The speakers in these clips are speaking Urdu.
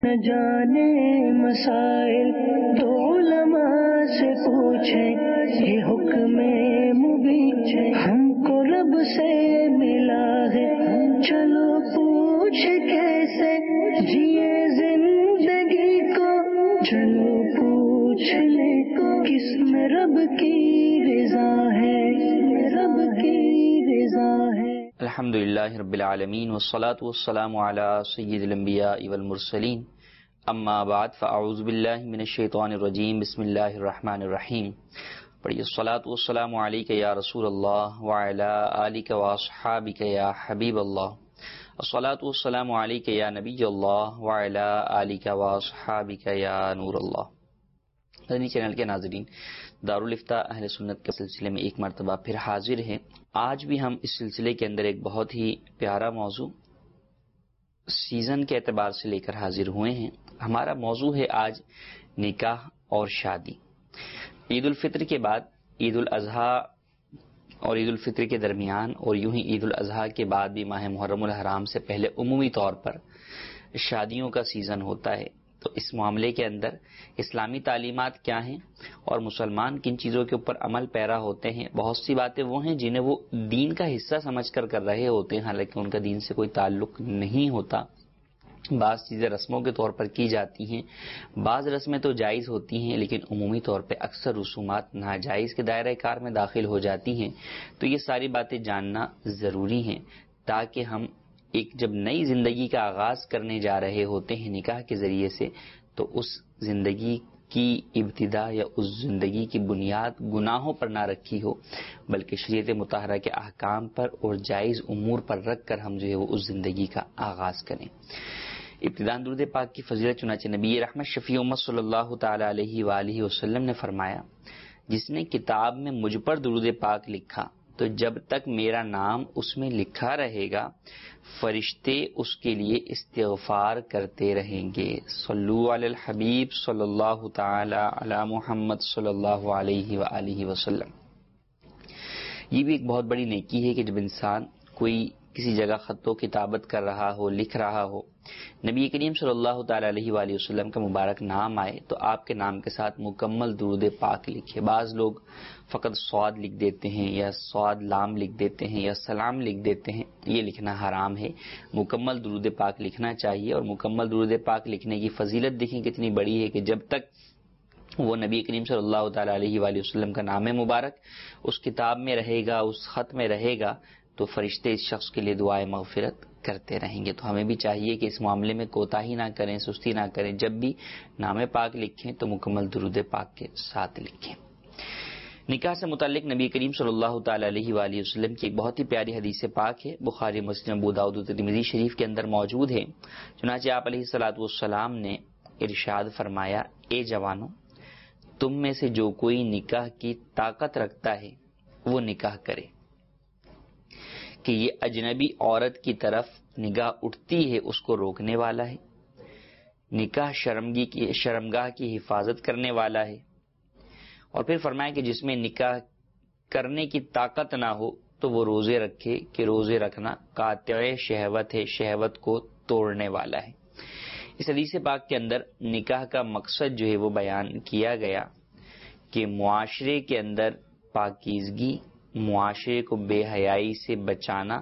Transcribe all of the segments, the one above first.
نہ جانے مسائل تو علماء سے پوچھیں، یہ حکم مبین ہم کو رب سے ملا ہے، چلو پوچھ کیسے جیے زندگی کو، چلو پوچھ لے کس میں رب کی رضا ہے، رب کی رضا ہے۔ الحمدللہ رب العالمین والصلاة والسلام علی سید الانبیاء والمرسلین، اما بعد فاعوذ باللہ من الشیطان الرجیم، بسم اللہ الرحمن الرحیم۔ پڑھیے الصلاة والسلام علیک یا رسول اللہ وعلی آلک واصحابک یا حبیب اللہ، الصلاة والسلام علیک یا نبی اللہ وعلی آلک واصحابک یا نور اللہ۔ مدنی چینل کے ناظرین، دارالفتاء اہل سنت کے سلسلے میں ایک مرتبہ پھر حاضر ہیں۔ آج بھی ہم اس سلسلے کے اندر ایک بہت ہی پیارا موضوع سیزن کے اعتبار سے لے کر حاضر ہوئے ہیں۔ ہمارا موضوع ہے آج نکاح اور شادی۔ عید الفطر کے بعد عید الاضحیٰ اور عید الفطر کے درمیان اور یوں ہی عید الاضحیٰ کے بعد بھی ماہ محرم الحرام سے پہلے عمومی طور پر شادیوں کا سیزن ہوتا ہے۔ تو اس معاملے کے اندر اسلامی تعلیمات کیا ہیں اور مسلمان کن چیزوں کے اوپر عمل پیرا ہوتے ہیں۔ بہت سی باتیں وہ ہیں جنہیں وہ دین کا حصہ سمجھ کر رہے ہوتے ہیں، حالانکہ ان کا دین سے کوئی تعلق نہیں ہوتا۔ بعض چیزیں رسموں کے طور پر کی جاتی ہیں، بعض رسمیں تو جائز ہوتی ہیں، لیکن عمومی طور پہ اکثر رسومات ناجائز کے دائرہ کار میں داخل ہو جاتی ہیں۔ تو یہ ساری باتیں جاننا ضروری ہیں تاکہ ہم ایک جب نئی زندگی کا آغاز کرنے جا رہے ہوتے ہیں نکاح کے ذریعے سے، تو اس زندگی کی ابتدا یا اس زندگی کی بنیاد گناہوں پر نہ رکھی ہو، بلکہ شریعت مطہرہ کے احکام پر اور جائز امور پر رکھ کر ہم جو ہے وہ اس زندگی کا آغاز کریں۔ ابتداء درود پاک کی فضیلت، چنانچہ نبی رحمت شفیع امت صلی اللہ تعالی علیہ وآلہ وسلم نے فرمایا، جس نے کتاب میں مجھ پر درود پاک لکھا تو جب تک میرا نام اس میں لکھا رہے گا فرشتے اس کے لیے استغفار کرتے رہیں گے۔ صلو علی الحبیب صلی اللہ تعالی علی محمد صلی اللہ علیہ وآلہ وسلم۔ یہ بھی ایک بہت بڑی نیکی ہے کہ جب انسان کوئی کسی جگہ خط و کتابت کر رہا ہو، لکھ رہا ہو، نبی کریم صلی اللہ تعالی علیہ وآلہ وسلم کا مبارک نام آئے تو آپ کے نام کے ساتھ مکمل درود پاک لکھے۔ بعض لوگ فقط صاد لکھ دیتے ہیں یا صاد لام لکھ دیتے ہیں یا سلام لکھ دیتے ہیں، یہ لکھنا حرام ہے۔ مکمل درود پاک لکھنا چاہیے، اور مکمل درود پاک لکھنے کی فضیلت دیکھیں کتنی بڑی ہے کہ جب تک وہ نبی کریم صلی اللہ تعالی علیہ وآلہ وسلم کا نام مبارک اس کتاب میں رہے گا، اس خط میں رہے گا، تو فرشتے اس شخص کے لیے دعائے مغفرت کرتے رہیں گے۔ تو ہمیں بھی چاہیے کہ اس معاملے میں کوتاہی نہ کریں، سستی نہ کریں، جب بھی نام پاک لکھیں تو مکمل درود پاک کے ساتھ لکھیں۔ نکاح سے متعلق نبی کریم صلی اللہ تعالی علیہ وآلہ وسلم کی ایک بہت ہی پیاری حدیث پاک ہے، بخاری، مسلم، ابو داؤد و ترمذی شریف کے اندر موجود ہے۔ چنانچہ آپ علیہ الصلوۃ والسلام نے ارشاد فرمایا، اے جوانوں، تم میں سے جو کوئی نکاح کی طاقت رکھتا ہے وہ نکاح کرے، کہ یہ اجنبی عورت کی طرف نگاہ اٹھتی ہے اس کو روکنے والا ہے، نکاح شرمگاہ کی حفاظت کرنے والا ہے۔ اور پھر فرمایا کہ جس میں نکاح کرنے کی طاقت نہ ہو تو وہ روزے رکھے، کہ روزے رکھنا قاطع شہوت ہے، شہوت کو توڑنے والا ہے۔ اس حدیث پاک کے اندر نکاح کا مقصد جو ہے وہ بیان کیا گیا کہ معاشرے کے اندر پاکیزگی، معاشرے کو بے حیائی سے بچانا،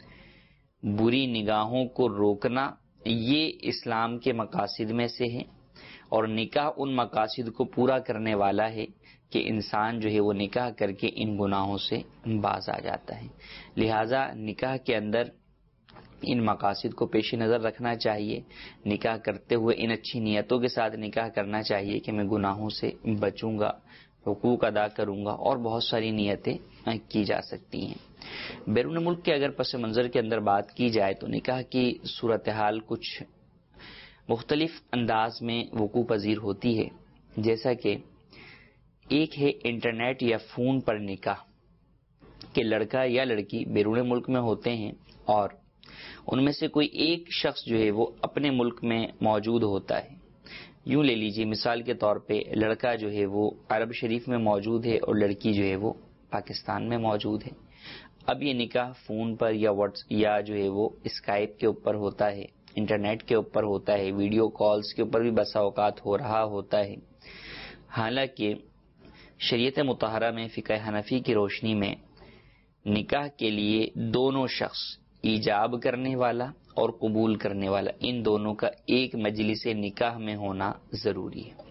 بری نگاہوں کو روکنا، یہ اسلام کے مقاصد میں سے ہے، اور نکاح ان مقاصد کو پورا کرنے والا ہے کہ انسان جو ہے وہ نکاح کر کے ان گناہوں سے باز آ جاتا ہے۔ لہذا نکاح کے اندر ان مقاصد کو پیش نظر رکھنا چاہیے، نکاح کرتے ہوئے ان اچھی نیتوں کے ساتھ نکاح کرنا چاہیے کہ میں گناہوں سے بچوں گا، حقوق ادا کروں گا، اور بہت ساری نیتیں کی جا سکتی ہیں۔ بیرون ملک کے اگر پس منظر کے اندر بات کی جائے تو نکاح کی صورتحال کچھ مختلف انداز میں وقوع پذیر ہوتی ہے، جیسا کہ ایک ہے انٹرنیٹ یا فون پر نکاح، کہ لڑکا یا لڑکی بیرون ملک میں ہوتے ہیں اور ان میں سے کوئی ایک شخص جو ہے وہ اپنے ملک میں موجود ہوتا ہے۔ یوں لے لیجیے مثال کے طور پہ لڑکا جو ہے وہ عرب شریف میں موجود ہے اور لڑکی جو ہے وہ پاکستان میں موجود ہے۔ اب یہ نکاح فون پر یا جو ہے وہ اسکائپ کے اوپر ہوتا ہے، انٹرنیٹ کے اوپر ہوتا ہے، ویڈیو کالز کے اوپر بھی بسا اوقات ہو رہا ہوتا ہے. حالانکہ شریعت مطہرہ میں فقہ حنفی کی روشنی میں نکاح کے لیے دونوں شخص، ایجاب کرنے والا اور قبول کرنے والا، ان دونوں کا ایک مجلس نکاح میں ہونا ضروری ہے.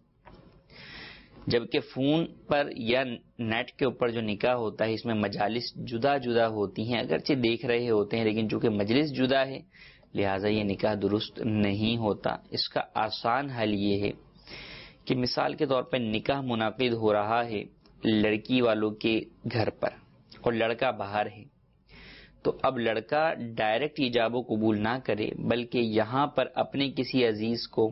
جبکہ فون پر یا نیٹ کے اوپر جو نکاح ہوتا ہے اس میں مجالس جدا جدا ہوتی ہیں، اگرچہ دیکھ رہے ہوتے ہیں لیکن چونکہ مجلس جدا ہے لہٰذا یہ نکاح درست نہیں ہوتا. اس کا آسان حل یہ ہے کہ مثال کے طور پر نکاح منعقد ہو رہا ہے لڑکی والوں کے گھر پر اور لڑکا باہر ہے، تو اب لڑکا ڈائریکٹ ایجاب و قبول نہ کرے بلکہ یہاں پر اپنے کسی عزیز کو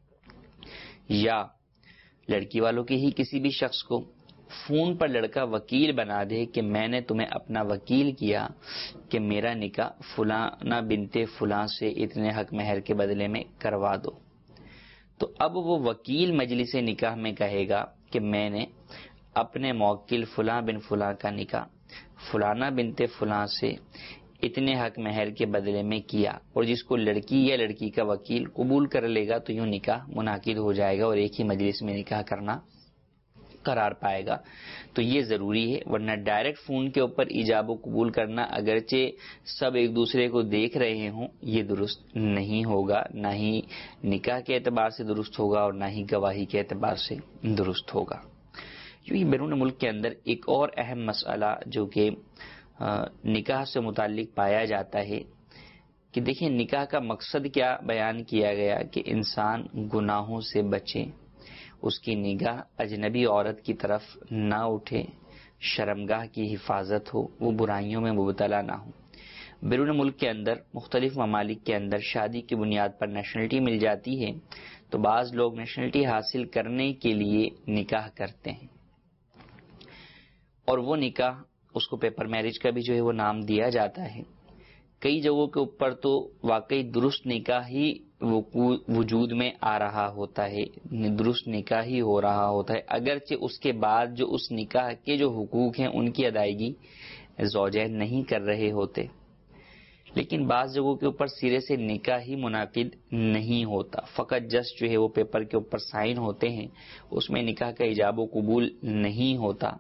یا لڑکی والوں کے ہی کسی بھی شخص کو فون پر لڑکا وکیل بنا دے کہ میں نے تمہیں اپنا وکیل کیا کہ میرا نکاح فلانا بنت فلاں سے اتنے حق مہر کے بدلے میں کروا دو. تو اب وہ وکیل مجلس نکاح میں کہے گا کہ میں نے اپنے موکل فلاں بن فلاں کا نکاح فلانا بنت فلاں سے اتنے حق مہر کے بدلے میں کیا، اور جس کو لڑکی یا لڑکی کا وکیل قبول کر لے گا تو یوں نکاح منعقد ہو جائے گا اور ایک ہی مجلس میں نکاح کرنا قرار پائے گا. تو یہ ضروری ہے، ورنہ ڈائریکٹ فون کے اوپر ایجاب و قبول کرنا اگرچہ سب ایک دوسرے کو دیکھ رہے ہوں یہ درست نہیں ہوگا، نہ ہی نکاح کے اعتبار سے درست ہوگا اور نہ ہی گواہی کے اعتبار سے درست ہوگا. یوں ہی بیرون ملک کے اندر ایک اور اہم مسئلہ جو کہ نکاح سے متعلق پایا جاتا ہے کہ دیکھیں نکاح کا مقصد کیا بیان کیا گیا کہ انسان گناہوں سے بچے، اس کی نگاہ اجنبی عورت کی طرف نہ اٹھے، شرمگاہ کی حفاظت ہو، وہ برائیوں میں مبتلا نہ ہو. بیرون ملک کے اندر مختلف ممالک کے اندر شادی کی بنیاد پر نیشنلٹی مل جاتی ہے تو بعض لوگ نیشنلٹی حاصل کرنے کے لیے نکاح کرتے ہیں، اور وہ نکاح اس کو پیپر میرج کا بھی جو ہے وہ نام دیا جاتا ہے. کئی جگہوں کے اوپر تو واقعی درست نکاح ہی وجود میں آ رہا ہوتا ہے، درست نکاح ہی ہو رہا ہوتا ہے، اگرچہ اس کے بعد جو اس نکاح کے جو حقوق ہیں ان کی ادائیگی زوجین نہیں کر رہے ہوتے. لیکن بعض جگہوں کے اوپر سرے سے نکاح ہی منعقد نہیں ہوتا، فقط جسٹ جو ہے وہ پیپر کے اوپر سائن ہوتے ہیں، اس میں نکاح کا ایجاب و قبول نہیں ہوتا،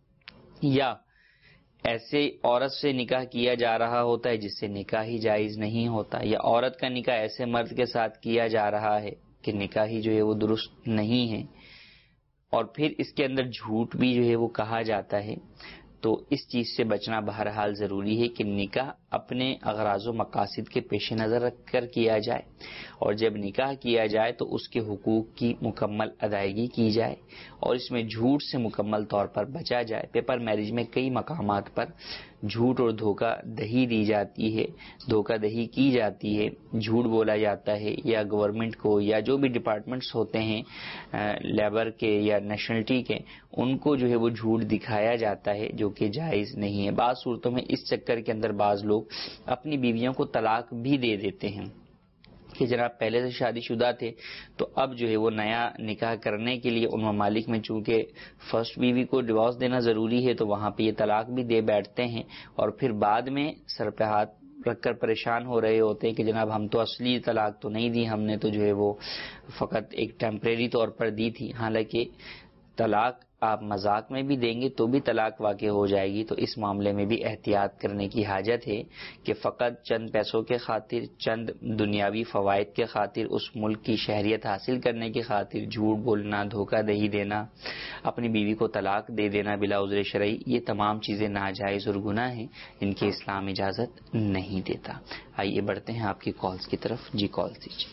یا ایسے عورت سے نکاح کیا جا رہا ہوتا ہے جس سے نکاح ہی جائز نہیں ہوتا، یا عورت کا نکاح ایسے مرد کے ساتھ کیا جا رہا ہے کہ نکاح ہی جو ہے وہ درست نہیں ہے، اور پھر اس کے اندر جھوٹ بھی جو ہے وہ کہا جاتا ہے. تو اس چیز سے بچنا بہرحال ضروری ہے کہ نکاح اپنے اغراض و مقاصد کے پیش نظر رکھ کر کیا جائے، اور جب نکاح کیا جائے تو اس کے حقوق کی مکمل ادائیگی کی جائے اور اس میں جھوٹ سے مکمل طور پر بچا جائے. پیپر میرج میں کئی مقامات پر جھوٹ اور دھوکہ دہی دی جاتی ہے، دھوکہ دہی کی جاتی ہے، جھوٹ بولا جاتا ہے، یا گورنمنٹ کو یا جو بھی ڈپارٹمنٹس ہوتے ہیں لیبر کے یا نیشنلٹی کے، ان کو جو ہے وہ جھوٹ دکھایا جاتا ہے جو کہ جائز نہیں ہے. بعض صورتوں میں اس چکر کے اندر بعض لوگ اپنی بیویوں کو طلاق بھی دے دیتے ہیں کہ جناب پہلے سے شادی شدہ تھے تو اب جو ہے وہ نیا نکاح کرنے کے لیے ان ممالک میں چونکہ فرسٹ بیوی کو ڈیورس دینا ضروری ہے تو وہاں پہ یہ طلاق بھی دے بیٹھتے ہیں، اور پھر بعد میں سر پہ ہاتھ رکھ کر پریشان ہو رہے ہوتے ہیں کہ جناب ہم تو اصلی طلاق تو نہیں دی، ہم نے تو جو ہے وہ فقط ایک ٹیمپریری طور پر دی تھی. حالانکہ طلاق آپ مذاق میں بھی دیں گے تو بھی طلاق واقع ہو جائے گی. تو اس معاملے میں بھی احتیاط کرنے کی حاجت ہے کہ فقط چند پیسوں کے خاطر، چند دنیاوی فوائد کے خاطر، اس ملک کی شہریت حاصل کرنے کی خاطر جھوٹ بولنا، دھوکہ دہی دینا، اپنی بیوی کو طلاق دے دینا بلا عذر شرعی، یہ تمام چیزیں ناجائز اور گناہ ہیں، ان کی اسلام اجازت نہیں دیتا. آئیے بڑھتے ہیں آپ کی کالز کی طرف. جی کال دیجیے.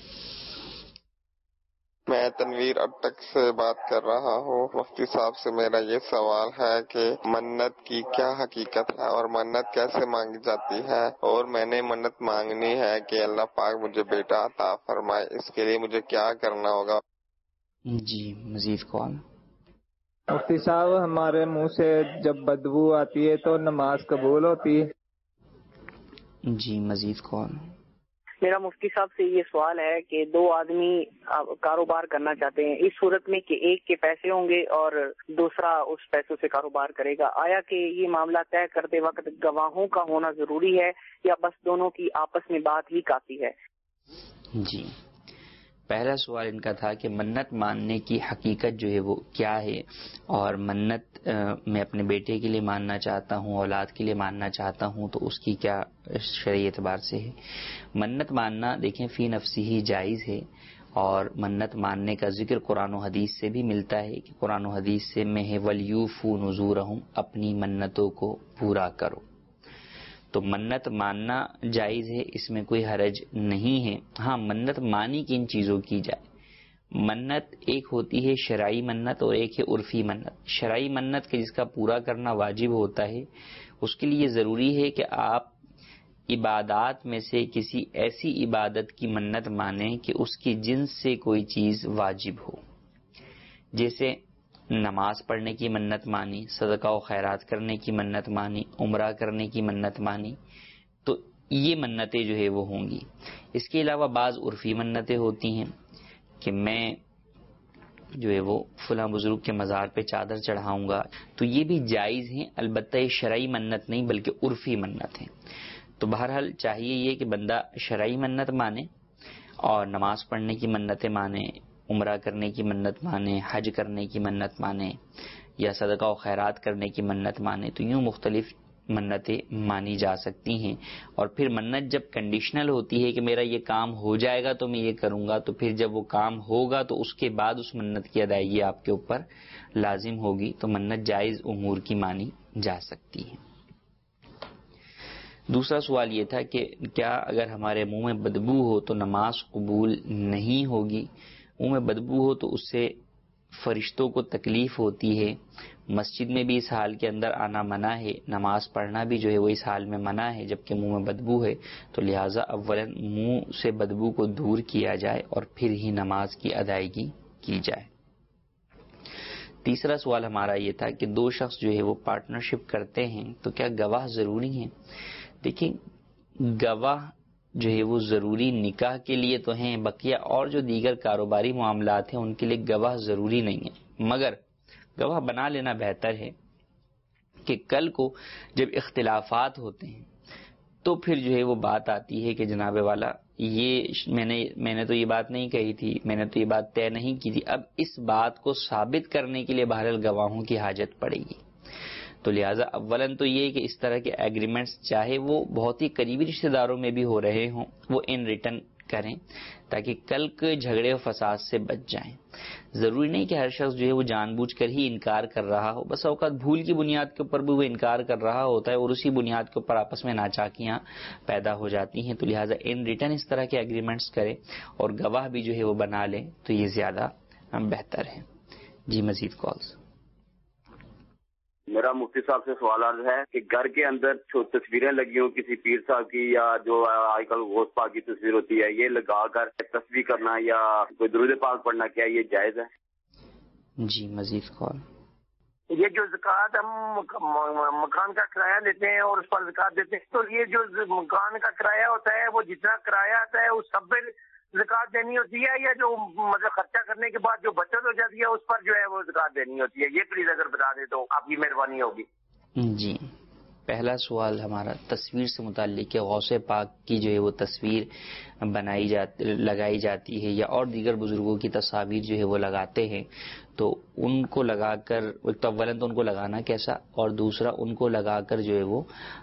میں تنویر اٹک سے بات کر رہا ہوں. مفتی صاحب سے میرا یہ سوال ہے کہ منت کی کیا حقیقت ہے اور منت کیسے مانگی جاتی ہے، اور میں نے منت مانگنی ہے کہ اللہ پاک مجھے بیٹا عطا فرمائے، اس کے لیے مجھے کیا کرنا ہوگا؟ جی مزید کال. مفتی صاحب ہمارے منہ سے جب بدبو آتی ہے تو نماز قبول ہوتی ہے؟ جی مزید کال. میرا مفتی صاحب سے یہ سوال ہے کہ دو آدمی کاروبار کرنا چاہتے ہیں، اس صورت میں کہ ایک کے پیسے ہوں گے اور دوسرا اس پیسوں سے کاروبار کرے گا، آیا کہ یہ معاملہ طے کرتے وقت گواہوں کا ہونا ضروری ہے یا بس دونوں کی آپس میں بات ہی کافی ہے؟ جی، پہلا سوال ان کا تھا کہ منت ماننے کی حقیقت جو ہے وہ کیا ہے، اور منت میں اپنے بیٹے کے لیے ماننا چاہتا ہوں، اولاد کے لیے ماننا چاہتا ہوں، تو اس کی کیا شرعی اعتبار سے ہے۔ منت ماننا دیکھیں فی نفسی ہی جائز ہے، اور منت ماننے کا ذکر قرآن و حدیث سے بھی ملتا ہے کہ قرآن و حدیث سے میں ہے وَلْيُوفُوا نُذُورَهُمْ، اپنی منتوں کو پورا کرو۔ تو منت ماننا جائز ہے، اس میں کوئی حرج نہیں ہے۔ ہاں، منت مانی کن چیزوں کی جائے؟ منت ایک ہوتی ہے شرعی منت اور ایک ہے عرفی منت۔ شرعی منت کے جس کا پورا کرنا واجب ہوتا ہے، اس کے لیے ضروری ہے کہ آپ عبادات میں سے کسی ایسی عبادت کی منت مانیں کہ اس کی جنس سے کوئی چیز واجب ہو، جیسے نماز پڑھنے کی منت مانی، صدقہ و خیرات کرنے کی منت مانی، عمرہ کرنے کی منت مانی، تو یہ منتیں جو ہے وہ ہوں گی۔ اس کے علاوہ بعض عرفی منتیں ہوتی ہیں کہ میں جو ہے وہ فلاں بزرگ کے مزار پہ چادر چڑھاؤں گا، تو یہ بھی جائز ہیں، البتہ یہ شرعی منت نہیں بلکہ عرفی منت ہیں۔ تو بہرحال چاہیے یہ کہ بندہ شرعی منت مانے اور نماز پڑھنے کی منتیں مانے، عمرہ کرنے کی منت مانے، حج کرنے کی منت مانے، یا صدقہ و خیرات کرنے کی منت مانے، تو یوں مختلف منتیں مانی جا سکتی ہیں۔ اور پھر منت جب کنڈیشنل ہوتی ہے کہ میرا یہ کام ہو جائے گا تو میں یہ کروں گا، تو پھر جب وہ کام ہوگا تو اس کے بعد اس منت کی ادائیگی آپ کے اوپر لازم ہوگی، تو منت جائز امور کی مانی جا سکتی ہے۔ دوسرا سوال یہ تھا کہ کیا اگر ہمارے منہ میں بدبو ہو تو نماز قبول نہیں ہوگی؟ منہ میں بدبو ہو تو اس سے فرشتوں کو تکلیف ہوتی ہے، مسجد میں بھی اس حال کے اندر آنا منع ہے، نماز پڑھنا بھی جو ہے وہ اس حال میں منع ہے جبکہ منہ میں بدبو ہے، تو لہٰذا اولا منہ سے بدبو کو دور کیا جائے اور پھر ہی نماز کی ادائیگی کی جائے۔ تیسرا سوال ہمارا یہ تھا کہ دو شخص جو ہے وہ پارٹنرشپ کرتے ہیں تو کیا گواہ ضروری ہیں؟ دیکھیں، گواہ جو ہے وہ ضروری نکاح کے لیے تو ہیں، بقیہ اور جو دیگر کاروباری معاملات ہیں ان کے لیے گواہ ضروری نہیں ہے، مگر گواہ بنا لینا بہتر ہے کہ کل کو جب اختلافات ہوتے ہیں تو پھر جو ہے وہ بات آتی ہے کہ جناب والا یہ میں نے تو یہ بات نہیں کہی تھی، میں نے تو یہ بات طے نہیں کی تھی، اب اس بات کو ثابت کرنے کے لیے بہرحال گواہوں کی حاجت پڑے گی۔ تو لہٰذا اولاً تو یہ کہ اس طرح کے ایگریمنٹس چاہے وہ بہت ہی قریبی رشتہ داروں میں بھی ہو رہے ہوں، وہ ان ریٹرن کریں تاکہ کل کے جھگڑے و فساد سے بچ جائیں۔ ضروری نہیں کہ ہر شخص جو ہے وہ جان بوجھ کر ہی انکار کر رہا ہو، بس اوقات بھول کی بنیاد کے اوپر بھی وہ انکار کر رہا ہوتا ہے اور اسی بنیاد کے اوپر آپس میں ناچاکیاں پیدا ہو جاتی ہیں، تو لہٰذا ان ریٹرن اس طرح کے ایگریمنٹس کریں اور گواہ بھی جو ہے وہ بنا لیں تو یہ زیادہ بہتر ہے۔ جی، مزید کالز۔ میرا مفتی صاحب سے سوال عرض ہے کہ گھر کے اندر تصویریں لگی ہوں کسی پیر صاحب کی یا جو آج کل غوث پاک کی تصویر ہوتی ہے، یہ لگا کر تسبیح کرنا یا کوئی درود پاک پڑھنا، کیا یہ جائز ہے؟ جی، مزید کال۔ یہ جو زکوٰۃ ہم مکان کا کرایہ لیتے ہیں اور اس پر زکوٰۃ دیتے ہیں، تو یہ جو مکان کا کرایہ ہوتا ہے وہ جتنا کرایہ آتا ہے اس سب پہ زکوٰۃ دینی ہوتی ہے، یا جو مطلب خرچہ کرنے کے بعد جو بچت ہو جاتی ہے اس پر جو ہے وہ زکوٰۃ دینی ہوتی ہے؟ یہ پلیز اگر بتا دیں تو آپ کی مہربانی ہوگی۔ جی، پہلا سوال ہمارا تصویر سے متعلق ہے۔ غوث پاک کی جو ہے وہ تصویر لگائی جاتی ہے یا اور دیگر بزرگوں کی تصاویر جو ہے وہ لگاتے ہیں، تو ان کو لگا کر اولاً تو ان کو لگانا کیسا، اور دوسرا ان کو لگا کر جو ہے وہ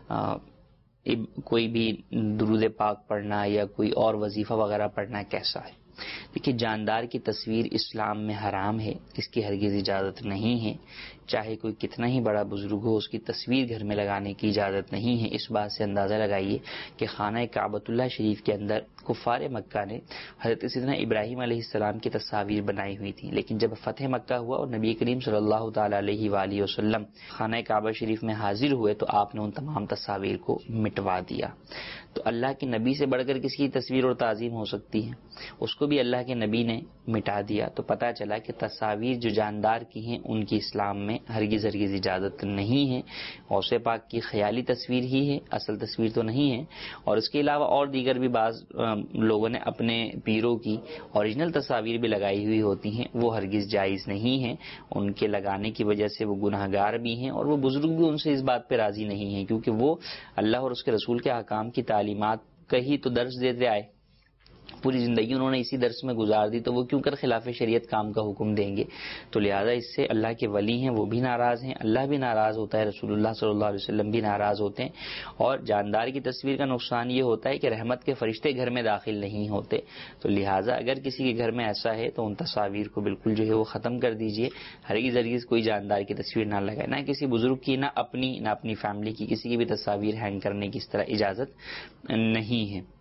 کوئی بھی درود پاک پڑھنا یا کوئی اور وظیفہ وغیرہ پڑھنا کیسا ہے؟ دیکھیے، جاندار کی تصویر اسلام میں حرام ہے، اس کی ہرگز اجازت نہیں ہے، چاہے کوئی کتنا ہی بڑا بزرگ ہو اس کی تصویر گھر میں لگانے کی اجازت نہیں ہے۔ اس بات سے اندازہ لگائیے کہ خانہ کعبۃ اللہ شریف کے اندر کفار مکہ نے حضرت سیدنا ابراہیم علیہ السلام کی تصاویر بنائی ہوئی تھیں، لیکن جب فتح مکہ ہوا اور نبی کریم صلی اللہ تعالی علیہ وآلہ وسلم خانہ کعبہ شریف میں حاضر ہوئے تو آپ نے ان تمام تصاویر کو مٹوا دیا۔ تو اللہ کے نبی سے بڑھ کر کسی کی تصویر اور تعظیم ہو سکتی ہے؟ اس کو بھی اللہ کے نبی نے مٹا دیا۔ تو پتہ چلا کہ تصاویر جو جاندار کی ہیں ان کی اسلام میں ہرگز اجازت نہیں ہے۔ غوث پاک کی خیالی تصویر ہی ہے، اصل تصویر تو نہیں ہے۔ اور اس کے علاوہ اور دیگر بھی بعض لوگوں نے اپنے پیروں کی اوریجنل تصاویر بھی لگائی ہوئی ہوتی ہیں، وہ ہرگز جائز نہیں ہیں۔ ان کے لگانے کی وجہ سے وہ گناہگار بھی ہیں اور وہ بزرگ بھی ان سے اس بات پہ راضی نہیں ہیں، کیونکہ وہ اللہ اور اس کے رسول کے احکام کی تعلیمات کا ہی تو درس دیتے آئے۔ پوری زندگی انہوں نے اسی درس میں گزار دی، تو وہ کیوں کر خلاف شریعت کام کا حکم دیں گے؟ تو لہذا اس سے اللہ کے ولی ہیں وہ بھی ناراض ہیں، اللہ بھی ناراض ہوتا ہے، رسول اللہ صلی اللہ علیہ وسلم بھی ناراض ہوتے ہیں. اور جاندار کی تصویر کا نقصان یہ ہوتا ہے کہ رحمت کے فرشتے گھر میں داخل نہیں ہوتے. تو لہٰذا اگر کسی کے گھر میں ایسا ہے تو ان تصاویر کو بالکل جو ہے وہ ختم کر دیجئے. ہرگز کوئی جاندار کی تصویر نہ لگائے، نہ کسی بزرگ کی، نہ اپنی فیملی کی کسی کی بھی تصاویر ہینگ کرنے کی اس طرح اجازت نہیں ہے.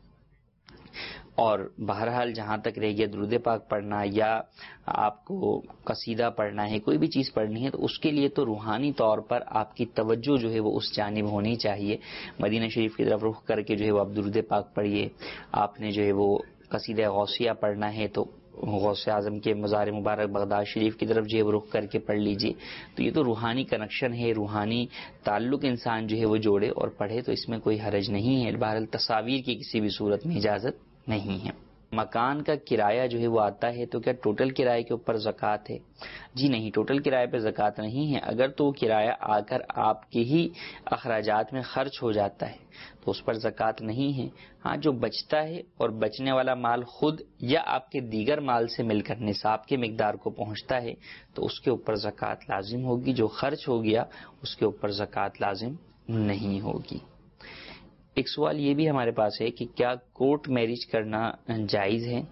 اور بہرحال جہاں تک رہ گیا درود پاک پڑھنا یا آپ کو قصیدہ پڑھنا ہے، کوئی بھی چیز پڑھنی ہے، تو اس کے لیے تو روحانی طور پر آپ کی توجہ جو ہے وہ اس جانب ہونی چاہیے. مدینہ شریف کی طرف رخ کر کے جو ہے وہ آپ درود پاک پڑھیے. آپ نے جو ہے وہ قصیدہ غوثیہ پڑھنا ہے تو غوث اعظم کے مزار مبارک بغداد شریف کی طرف جو ہے وہ رخ کر کے پڑھ لیجئے. تو یہ تو روحانی کنیکشن ہے، روحانی تعلق انسان جو ہے وہ جوڑے اور پڑھے، تو اس میں کوئی حرج نہیں ہے. بہرحال تصاویر کی کسی بھی صورت میں اجازت نہیں ہے. مکان کا کرایہ جو ہے وہ آتا ہے تو کیا ٹوٹل کرائے کے اوپر زکوٰۃ ہے؟ جی نہیں، ٹوٹل کرائے پہ زکوٰۃ نہیں ہے. اگر تو وہ کرایہ آ کر آپ کے ہی اخراجات میں خرچ ہو جاتا ہے تو اس پر زکوٰۃ نہیں ہے. ہاں، جو بچتا ہے اور بچنے والا مال خود یا آپ کے دیگر مال سے مل کر نصاب کے مقدار کو پہنچتا ہے تو اس کے اوپر زکوٰۃ لازم ہوگی. جو خرچ ہو گیا اس کے اوپر زکوٰۃ لازم نہیں ہوگی. ایک سوال یہ بھی ہمارے پاس ہے کہ کیا کورٹ میرج کرنا جائز ہے؟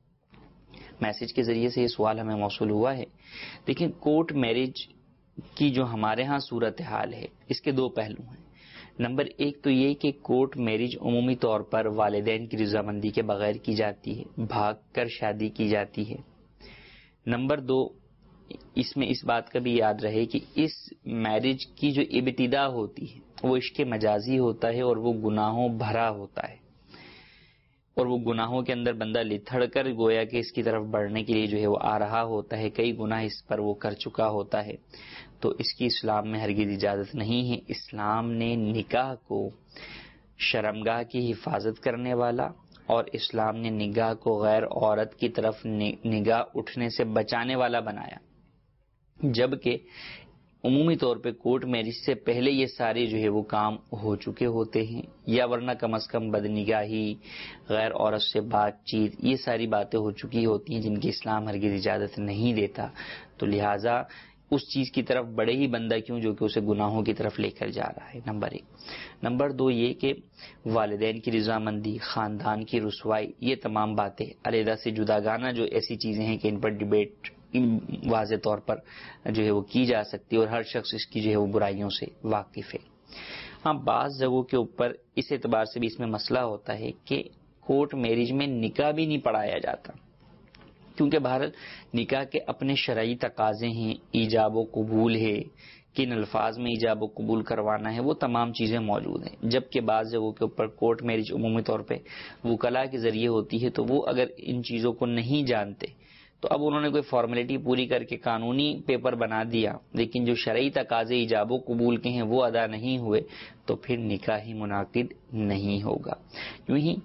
میسج کے ذریعے سے یہ سوال ہمیں موصول ہوا ہے. دیکھیں، کورٹ میرج کی جو ہمارے ہاں صورتحال ہے اس کے دو پہلو ہیں. نمبر ایک تو یہ کہ کورٹ میرج عمومی طور پر والدین کی رضامندی کے بغیر کی جاتی ہے، بھاگ کر شادی کی جاتی ہے. نمبر دو، اس میں اس بات کا بھی یاد رہے کہ اس میرج کی جو ابتدا ہوتی ہے وہ عشق مجازی ہوتا ہے اور وہ گناہوں بھرا ہوتا ہے، اور وہ گناہوں کے اندر بندہ لتھڑ کر گویا کہ اس کی طرف بڑھنے کے لیے جو ہے وہ آ رہا ہوتا ہے. کئی گناہ اس پر وہ کر چکا ہوتا ہے. تو اس کی اسلام میں ہرگز اجازت نہیں ہے. اسلام نے نکاح کو شرمگاہ کی حفاظت کرنے والا اور اسلام نے نگاہ کو غیر عورت کی طرف نگاہ اٹھنے سے بچانے والا بنایا، جبکہ عمومی طور پہ کورٹ میرج سے پہلے یہ سارے جو ہے وہ کام ہو چکے ہوتے ہیں، یا ورنہ کم از کم بدنگاہی، غیر عورت سے بات چیت، یہ ساری باتیں ہو چکی ہوتی ہیں جن کی اسلام ہرگز اجازت نہیں دیتا. تو لہٰذا اس چیز کی طرف بڑے ہی بندہ کیوں جو کہ اسے گناہوں کی طرف لے کر جا رہا ہے. نمبر ایک. نمبر دو یہ کہ والدین کی رضامندی، خاندان کی رسوائی، یہ تمام باتیں علیحدہ سے جداگانہ جو ایسی چیزیں ہیں کہ ان پر ڈیبیٹ واضح طور پر جو ہے وہ کی جا سکتی ہے اور ہر شخص اس کی جو ہے وہ برائیوں سے واقف ہے. ہاں، بعض جگہوں کے اوپر اس اعتبار سے بھی اس میں مسئلہ ہوتا ہے کہ کورٹ میرج میں نکاح بھی نہیں پڑھایا جاتا، کیونکہ بہرحال نکاح کے اپنے شرعی تقاضے ہیں، ایجاب و قبول ہے، کن الفاظ میں ایجاب و قبول کروانا ہے، وہ تمام چیزیں موجود ہیں. جبکہ بعض جگہوں کے اوپر کورٹ میرج عمومی طور پہ وکلاء کے ذریعے ہوتی ہے، تو وہ اگر ان چیزوں کو نہیں جانتے تو اب انہوں نے کوئی فارمیلٹی پوری کر کے قانونی پیپر بنا دیا، لیکن جو شرعی تقاضے ایجاب و قبول کے ہیں وہ ادا نہیں ہوئے، تو پھر نکاح ہی منعقد نہیں ہوگا. یوں ہی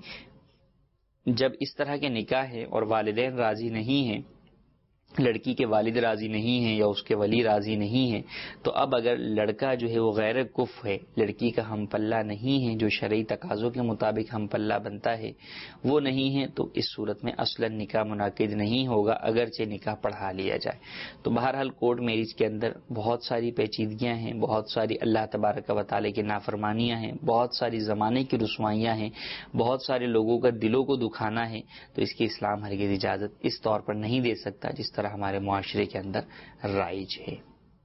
جب اس طرح کے نکاح ہے اور والدین راضی نہیں ہیں، لڑکی کے والد راضی نہیں ہیں یا اس کے ولی راضی نہیں ہیں، تو اب اگر لڑکا جو ہے وہ غیر کف ہے، لڑکی کا ہم پلہ نہیں ہے، جو شرعی تقاضوں کے مطابق ہم پلہ بنتا ہے وہ نہیں ہے، تو اس صورت میں اصلاً نکاح منعقد نہیں ہوگا اگرچہ نکاح پڑھا لیا جائے. تو بہرحال کورٹ میرج کے اندر بہت ساری پیچیدگیاں ہیں، بہت ساری اللہ تبارک و تعالی کی نافرمانیاں ہیں، بہت ساری زمانے کی رسوائیاں ہیں، بہت سارے لوگوں کا دلوں کو دکھانا ہے. تو اس کی اسلام ہرگز اجازت اس طور پر نہیں دے سکتا جس طرح ہمارے معاشرے کے اندر رائج ہے.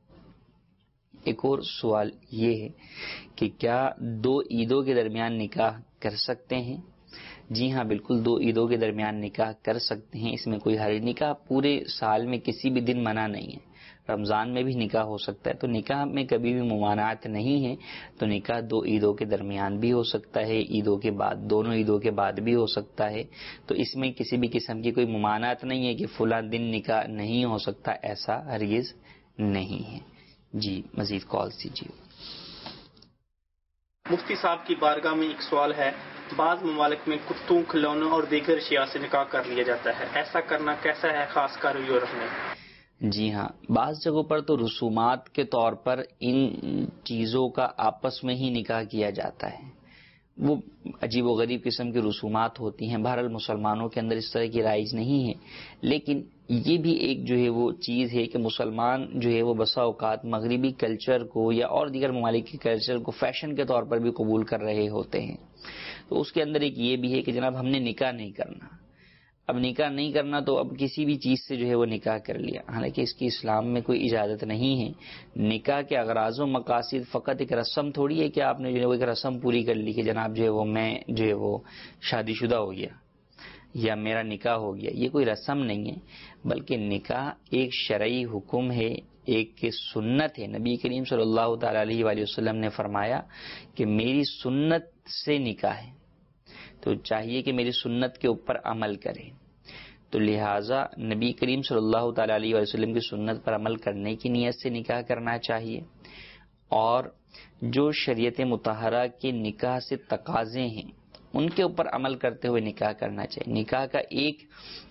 ایک اور سوال یہ ہے کہ کیا دو عیدوں کے درمیان نکاح کر سکتے ہیں؟ جی ہاں، بالکل 2 عیدوں کے درمیان نکاح کر سکتے ہیں، اس میں کوئی حرج. نکاح پورے سال میں کسی بھی دن منع نہیں ہے، رمضان میں بھی نکاح ہو سکتا ہے، تو نکاح میں کبھی بھی ممانعت نہیں ہے. تو نکاح 2 عیدوں کے درمیان بھی ہو سکتا ہے، عیدوں کے بعد، دونوں عیدوں کے بعد بھی ہو سکتا ہے. تو اس میں کسی بھی قسم کی کوئی ممانعت نہیں ہے کہ فلاں دن نکاح نہیں ہو سکتا، ایسا ہرگز نہیں ہے. جی مزید کال دیجیے. مفتی صاحب کی بارگاہ میں ایک سوال ہے. بعض ممالک میں کتوں، کھلونوں اور دیگر اشیاء سے نکاح کر لیا جاتا ہے، ایسا کرنا کیسا ہے، خاص کر یورپ میں؟ جی ہاں، بعض جگہوں پر تو رسومات کے طور پر ان چیزوں کا آپس میں ہی نکاح کیا جاتا ہے. وہ عجیب و غریب قسم کی رسومات ہوتی ہیں. بہرحال مسلمانوں کے اندر اس طرح کی رائج نہیں ہے، لیکن یہ بھی ایک جو ہے وہ چیز ہے کہ مسلمان جو ہے وہ بسا اوقات مغربی کلچر کو یا اور دیگر ممالک کے کلچر کو فیشن کے طور پر بھی قبول کر رہے ہوتے ہیں. تو اس کے اندر ایک یہ بھی ہے کہ جناب ہم نے نکاح نہیں کرنا. اب نکاح نہیں کرنا تو اب کسی بھی چیز سے جو ہے وہ نکاح کر لیا، حالانکہ اس کی اسلام میں کوئی اجازت نہیں ہے. نکاح کے اغراض و مقاصد فقط ایک رسم تھوڑی ہے کہ آپ نے جو ہے وہ ایک رسم پوری کر لی کہ جناب جو ہے وہ میں جو ہے وہ شادی شدہ ہو گیا یا میرا نکاح ہو گیا. یہ کوئی رسم نہیں ہے، بلکہ نکاح ایک شرعی حکم ہے، ایک سنت ہے. نبی کریم صلی اللہ تعالی علیہ وآلہ وسلم نے فرمایا کہ میری سنت سے نکاح ہے، تو چاہیے کہ میری سنت کے اوپر عمل کرے. تو لہٰذا نبی کریم صلی اللہ تعالی علیہ وسلم کی سنت پر عمل کرنے کی نیت سے نکاح کرنا چاہیے، اور جو شریعت مطہرہ کے نکاح سے تقاضے ہیں ان کے اوپر عمل کرتے ہوئے نکاح کرنا چاہیے. نکاح کا ایک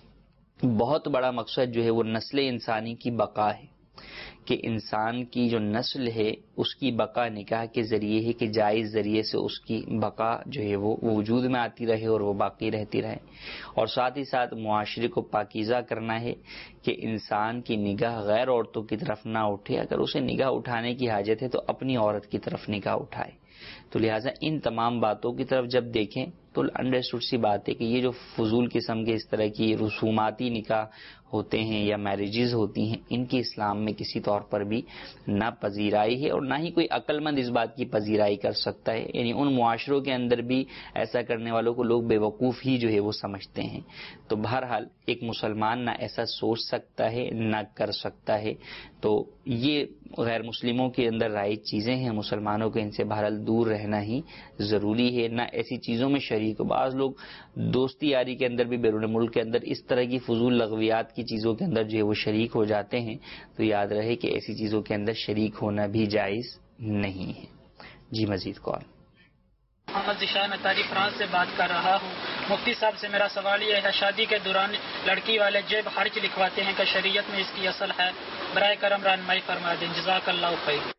بہت بڑا مقصد جو ہے وہ نسل انسانی کی بقا ہے، کہ انسان کی جو نسل ہے اس کی بقا نکاح کے ذریعے ہے، کہ جائز ذریعے سے اس کی بقا جو ہے وہ وجود میں آتی رہے اور وہ باقی رہتی رہے. اور ساتھ ہی ساتھ معاشرے کو پاکیزہ کرنا ہے کہ انسان کی نگاہ غیر عورتوں کی طرف نہ اٹھے. اگر اسے نگاہ اٹھانے کی حاجت ہے تو اپنی عورت کی طرف نگاہ اٹھائے. تو لہٰذا ان تمام باتوں کی طرف جب دیکھیں تو انڈرسٹوڈ سی بات ہے کہ یہ جو فضول قسم کے اس طرح کی رسوماتی نکاح ہوتے ہیں یا میرجز ہوتی ہیں، ان کی اسلام میں کسی طور پر بھی نہ پذیرائی ہے، اور نہ ہی کوئی عقل مند اس بات کی پذیرائی کر سکتا ہے. یعنی ان معاشروں کے اندر بھی ایسا کرنے والوں کو لوگ بے وقوف ہی جو ہے وہ سمجھتے ہیں. تو بہرحال ایک مسلمان نہ ایسا سوچ سکتا ہے نہ کر سکتا ہے. تو یہ غیر مسلموں کے اندر رائج چیزیں ہیں، مسلمانوں کو ان سے بہرحال دور رہنا ہی ضروری ہے. نہ ایسی چیزوں میں شریک ہو. بعض لوگ دوستی یاری کے اندر بھی بیرون ملک کے اندر اس طرح کی فضول لغویات کی چیزوں کے اندر جو ہے وہ شریک ہو جاتے ہیں. تو یاد رہے کہ ایسی چیزوں کے اندر شریک ہونا بھی جائز نہیں ہے. جی مزید کال. محمد ذیشان اتاری فرانس سے بات کر رہا ہوں. مفتی صاحب سے میرا سوال یہ ہے، شادی کے دوران لڑکی والے جیب خرچ لکھواتے ہیں کہ شریعت میں اس کی اصل ہے؟ برائے کرم رہنمائی فرما دیں، جزاک اللہ خیر.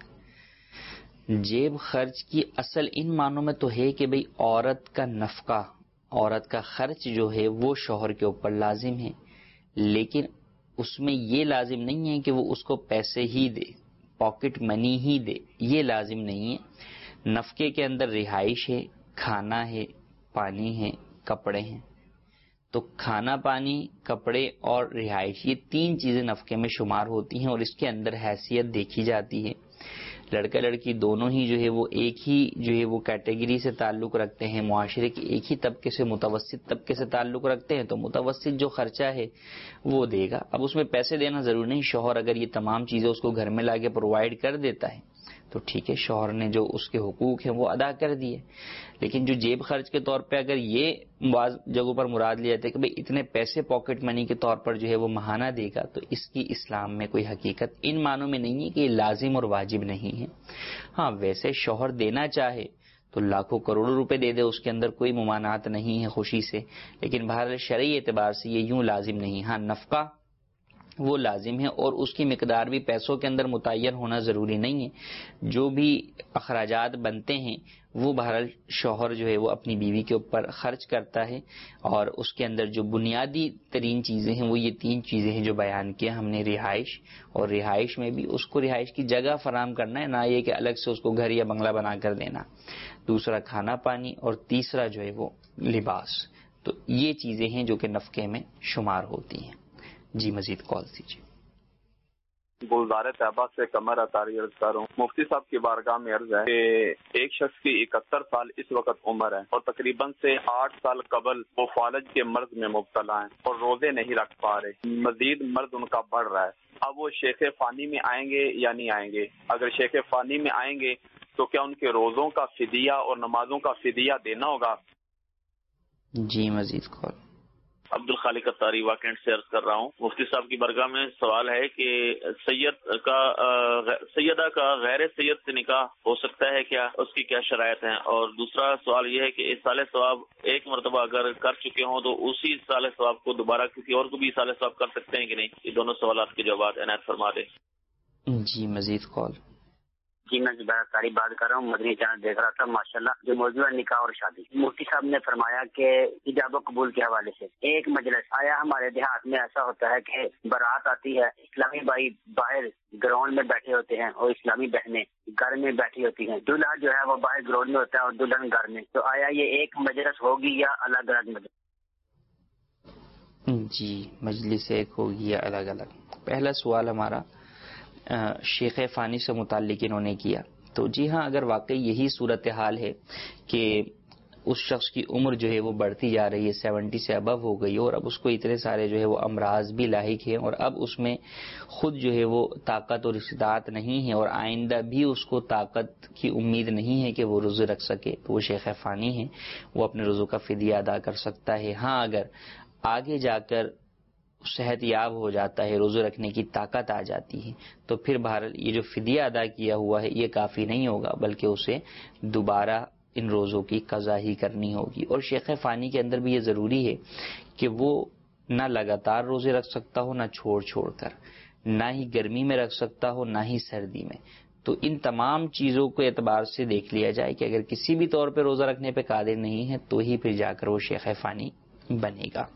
جیب خرچ کی اصل ان معنوں میں تو ہے کہ بھئی عورت کا نفقہ، عورت کا خرچ جو ہے وہ شوہر کے اوپر لازم ہے، لیکن اس میں یہ لازم نہیں ہے کہ وہ اس کو پیسے ہی دے، پاکٹ منی ہی دے، یہ لازم نہیں ہے. نفقے کے اندر رہائش ہے، کھانا ہے، پانی ہے، کپڑے ہیں. تو کھانا، پانی، کپڑے اور رہائش، یہ تین چیزیں نفقے میں شمار ہوتی ہیں اور اس کے اندر حیثیت دیکھی جاتی ہے. لڑکا لڑکی دونوں ہی جو ہے وہ ایک ہی جو ہے وہ کیٹیگری سے تعلق رکھتے ہیں، معاشرے کے ایک ہی طبقے سے، متوسط طبقے سے تعلق رکھتے ہیں، تو متوسط جو خرچہ ہے وہ دے گا. اب اس میں پیسے دینا ضروری نہیں، شوہر اگر یہ تمام چیزیں اس کو گھر میں لا کے پرووائڈ کر دیتا ہے تو ٹھیک ہے، شوہر نے جو اس کے حقوق ہیں وہ ادا کر دیے. لیکن جو جیب خرچ کے طور پہ اگر یہ بعض جگہوں پر مراد لیا جاتا ہے کہ بھئی اتنے پیسے پاکٹ منی کے طور پر جو ہے وہ ماہانہ دے گا، تو اس کی اسلام میں کوئی حقیقت ان معنوں میں نہیں ہے کہ یہ لازم اور واجب نہیں ہے. ہاں ویسے شوہر دینا چاہے تو لاکھوں کروڑوں روپے دے دے، اس کے اندر کوئی ممانعت نہیں ہے خوشی سے، لیکن بہرحال شرعی اعتبار سے یہ یوں لازم نہیں. ہاں نفقہ وہ لازم ہے اور اس کی مقدار بھی پیسوں کے اندر متعین ہونا ضروری نہیں ہے. جو بھی اخراجات بنتے ہیں وہ بہرحال شوہر جو ہے وہ اپنی بیوی کے اوپر خرچ کرتا ہے، اور اس کے اندر جو بنیادی ترین چیزیں ہیں وہ یہ تین چیزیں ہیں جو بیان کیا ہم نے. رہائش، اور رہائش میں بھی اس کو رہائش کی جگہ فراہم کرنا ہے، نہ یہ کہ الگ سے اس کو گھر یا بنگلہ بنا کر دینا. دوسرا کھانا پانی، اور تیسرا جو ہے وہ لباس. تو یہ چیزیں ہیں جو کہ نفقے میں شمار ہوتی ہیں. جی مزید کال دیجیے. گلزار طیبہ سے قمر اتاری عرض کر رہا ہوں. مفتی صاحب کی بارگاہ میں عرض ہے کہ ایک شخص کی 71 سال اس وقت عمر ہے اور تقریباً سے 8 سال قبل وہ فالج کے مرض میں مبتلا ہیں اور روزے نہیں رکھ پا رہے، مزید مرض ان کا بڑھ رہا ہے. اب وہ شیخ فانی میں آئیں گے یا نہیں آئیں گے؟ اگر شیخ فانی میں آئیں گے تو کیا ان کے روزوں کا فدیہ اور نمازوں کا فدیہ دینا ہوگا؟ جی مزید کال. عبد الخالق اتاری واکنڈ سے عرض کر رہا ہوں. مفتی صاحب کی برگاہ میں سوال ہے کہ سیدہ کا غیر سید سے نکاح ہو سکتا ہے کیا؟ اس کی کیا شرائط ہیں؟ اور دوسرا سوال یہ ہے کہ اصالہ ثواب ایک مرتبہ اگر کر چکے ہوں تو اسی اصالہ ثواب کو دوبارہ کسی اور کو بھی اصالہ ثواب کر سکتے ہیں کہ نہیں؟ یہ دونوں سوالات کے جوابات عنایت فرما دیں. جی مزید کال. جی میں زبیر اختاری بات کر رہا ہوں، مدنی چینل دیکھ رہا تھا ماشاءاللہ، جو موضوع ہے نکاح اور شادی۔ مفتی صاحب نے فرمایا کہ ایجاب و قبول کے حوالے سے ایک مجلس، آیا ہمارے دیہات میں ایسا ہوتا ہے کہ بارات آتی ہے، اسلامی بھائی باہر گراؤنڈ میں بیٹھے ہوتے ہیں اور اسلامی بہنیں گھر میں بیٹھی ہوتی ہیں، دلہا جو ہے وہ باہر گراؤنڈ میں ہوتا ہے اور دلہن گھر میں، تو آیا یہ ایک مجلس ہوگی یا الگ الگ مجلس؟ جی مجلس ایک ہوگی یا الگ الگ؟ پہلا سوال ہمارا شیخ فانی سے متعلق انہوں نے کیا، تو جی ہاں، اگر واقعی یہی صورتحال ہے کہ اس شخص کی عمر جو ہے وہ بڑھتی جا رہی ہے، 70 سے ابو ہو گئی اور اب اس کو اتنے سارے جو ہے وہ امراض بھی لاحق ہیں اور اب اس میں خود جو ہے وہ طاقت اور استطاعت نہیں ہے اور آئندہ بھی اس کو طاقت کی امید نہیں ہے کہ وہ روزے رکھ سکے، تو وہ شیخ فانی ہیں، وہ اپنے روزوں کا فدیہ ادا کر سکتا ہے۔ ہاں اگر آگے جا کر صحت یاب ہو جاتا ہے، روزے رکھنے کی طاقت آ جاتی ہے، تو پھر بہرحال یہ جو فدیہ ادا کیا ہوا ہے یہ کافی نہیں ہوگا، بلکہ اسے دوبارہ ان روزوں کی قضا ہی کرنی ہوگی۔ اور شیخ فانی کے اندر بھی یہ ضروری ہے کہ وہ نہ لگاتار روزے رکھ سکتا ہو، نہ چھوڑ چھوڑ کر، نہ ہی گرمی میں رکھ سکتا ہو نہ ہی سردی میں، تو ان تمام چیزوں کو اعتبار سے دیکھ لیا جائے کہ اگر کسی بھی طور پہ روزہ رکھنے پہ قادر نہیں ہے تو ہی پھر جا کر وہ شیخ فانی بنے گا۔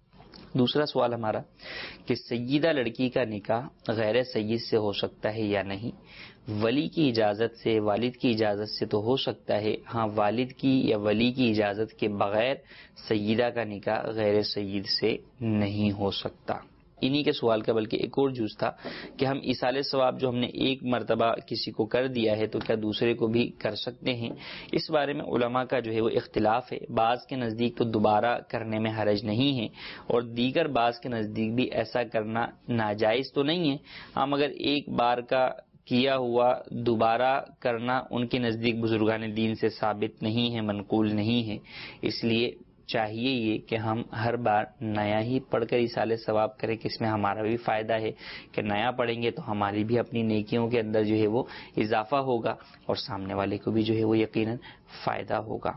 دوسرا سوال ہمارا کہ سیدہ لڑکی کا نکاح غیر سید سے ہو سکتا ہے یا نہیں؟ ولی کی اجازت سے، والد کی اجازت سے تو ہو سکتا ہے، ہاں والد کی یا ولی کی اجازت کے بغیر سیدہ کا نکاح غیر سید سے نہیں ہو سکتا۔ انہی کے سوال کا بلکہ ایک اور جز تھا کہ ہم ایصال ثواب جو ہم نے ایک مرتبہ کسی کو کر دیا ہے تو کیا دوسرے کو بھی کر سکتے ہیں؟ اس بارے میں علماء کا جو ہے وہ اختلاف ہے، بعض کے نزدیک تو دوبارہ کرنے میں حرج نہیں ہے اور دیگر بعض کے نزدیک بھی ایسا کرنا ناجائز تو نہیں ہے، ہاں مگر ایک بار کا کیا ہوا دوبارہ کرنا ان کے نزدیک بزرگان دین سے ثابت نہیں ہے، منقول نہیں ہے، اس لیے چاہیے یہ کہ ہم ہر بار نیا ہی پڑھ کر ایصال ثواب کریں کہ اس میں ہمارا بھی فائدہ ہے کہ نیا پڑھیں گے تو ہماری بھی اپنی نیکیوں کے اندر جو ہے وہ اضافہ ہوگا اور سامنے والے کو بھی جو ہے وہ یقیناً فائدہ ہوگا۔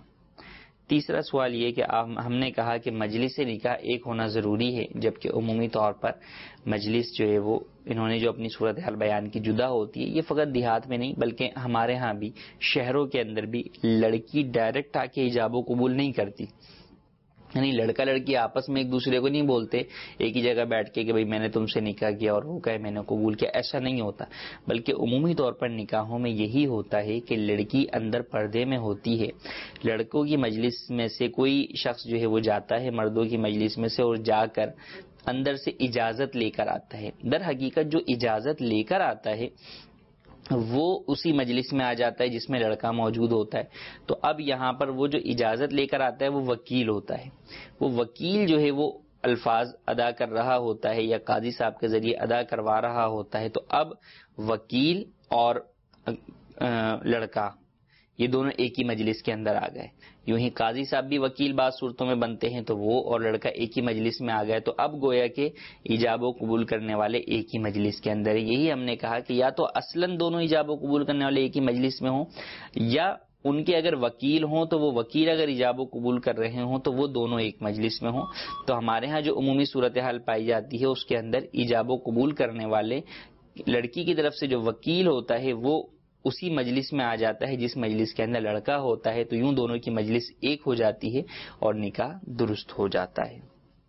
تیسرا سوال یہ کہ ہم نے کہا کہ مجلس نکاح ایک ہونا ضروری ہے، جبکہ عمومی طور پر مجلس جو ہے وہ انہوں نے جو اپنی صورتحال بیان کی جدا ہوتی ہے، یہ فقط دیہات میں نہیں بلکہ ہمارے ہاں بھی شہروں کے اندر بھی لڑکی ڈائریکٹ آ کے ایجاب و قبول نہیں کرتی، یعنی لڑکا لڑکی آپس میں ایک دوسرے کو نہیں بولتے ایک ہی جگہ بیٹھ کے کہ بھئی میں نے تم سے نکاح کیا اور وہ کہے میں نے قبول کیا، ایسا نہیں ہوتا، بلکہ عمومی طور پر نکاحوں میں یہی ہوتا ہے کہ لڑکی اندر پردے میں ہوتی ہے، لڑکوں کی مجلس میں سے کوئی شخص جو ہے وہ جاتا ہے مردوں کی مجلس میں سے اور جا کر اندر سے اجازت لے کر آتا ہے، در حقیقت جو اجازت لے کر آتا ہے وہ اسی مجلس میں آ جاتا ہے جس میں لڑکا موجود ہوتا ہے، تو اب یہاں پر وہ جو اجازت لے کر آتا ہے وہ وکیل ہوتا ہے، وہ وکیل جو ہے وہ الفاظ ادا کر رہا ہوتا ہے یا قاضی صاحب کے ذریعے ادا کروا رہا ہوتا ہے، تو اب وکیل اور لڑکا یہ دونوں ایک ہی مجلس کے اندر آ گئے، یوں ہی قاضی صاحب بھی وکیل بعض صورتوں میں بنتے ہیں تو وہ اور لڑکا ایک ہی مجلس میں آ گئے، تو اب گویا کہ ایجاب و قبول کرنے والے ایک ہی مجلس کے اندر ہے۔ یہی ہم نے کہا کہ یا تو اصلاً دونوں ایجاب و قبول کرنے والے ایک ہی مجلس میں ہوں، یا ان کے اگر وکیل ہوں تو وہ وکیل اگر ایجاب و قبول کر رہے ہوں تو وہ دونوں ایک مجلس میں ہوں۔ تو ہمارے ہاں جو عمومی صورتحال پائی جاتی ہے اس کے اندر ایجاب و قبول کرنے والے لڑکی کی طرف سے جو وکیل ہوتا ہے وہ اسی مجلس میں آ جاتا ہے جس مجلس کے اندر لڑکا ہوتا ہے، تو یوں دونوں کی مجلس ایک ہو جاتی ہے اور نکاح درست ہو جاتا ہے۔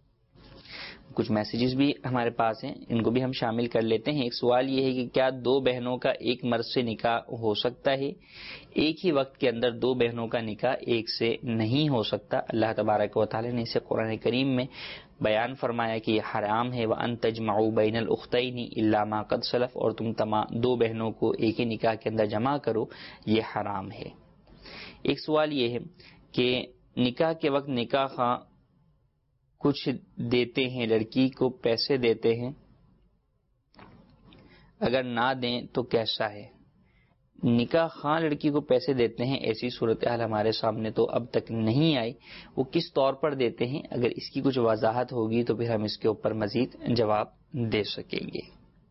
کچھ میسیجز بھی ہمارے پاس ہیں، ان کو بھی ہم شامل کر لیتے ہیں۔ ایک سوال یہ ہے کہ کیا دو بہنوں کا ایک مرد سے نکاح ہو سکتا ہے؟ ایک ہی وقت کے اندر دو بہنوں کا نکاح ایک سے نہیں ہو سکتا۔ اللہ تبارک و تعالی نے اسے قرآن کریم میں بیان فرمایا کہ یہ حرام ہے، وَأَن تَجْمَعُوا بَيْنَ الْأُخْتَيْنِ إِلَّا مَا قَدْ سَلَفَ، اور تم دو بہنوں کو ایک ہی نکاح کے اندر جمع کرو، یہ حرام ہے۔ ایک سوال یہ ہے کہ نکاح کے وقت نکاح خواہ کچھ دیتے ہیں، لڑکی کو پیسے دیتے ہیں، اگر نہ دیں تو کیسا ہے؟ نکاح خواہ لڑکی کو پیسے دیتے ہیں، ایسی صورتحال ہمارے سامنے تو اب تک نہیں آئی، وہ کس طور پر دیتے ہیں؟ اگر اس کی کچھ وضاحت ہوگی تو پھر ہم اس کے اوپر مزید جواب دے سکیں گے۔